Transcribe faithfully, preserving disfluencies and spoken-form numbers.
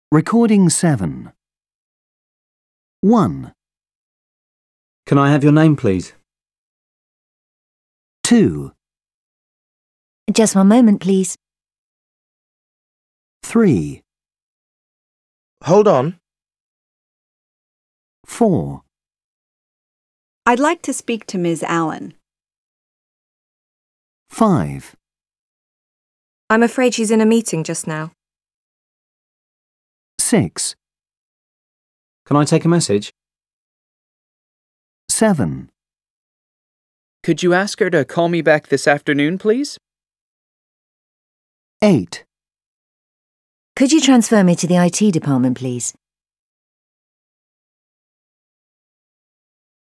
Recording seven. one, Can I have your name, please? two, Just one moment, please. three, Hold on. four, I'd like to speak to Miz Allen. five, I'm afraid she's in a meeting just now. six, Can I take a message? seven, Could you ask her to call me back this afternoon, please? eight. Could you transfer me to the I T department, please?